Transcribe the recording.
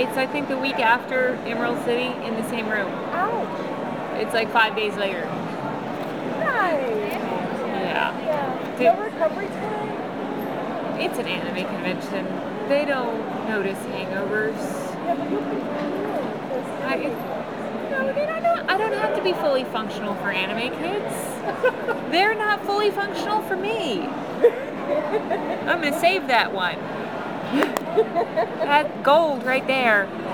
It's, I think, the week after Emerald City in the same room. Ouch. It's like 5 days later. Nice. Yeah. No recovery time? It's an anime convention. They don't notice hangovers. Yeah, but you'll be fine. No, I don't have to be fully functional for anime kids. They're not fully functional for me. I'm going to save that one. That gold right there.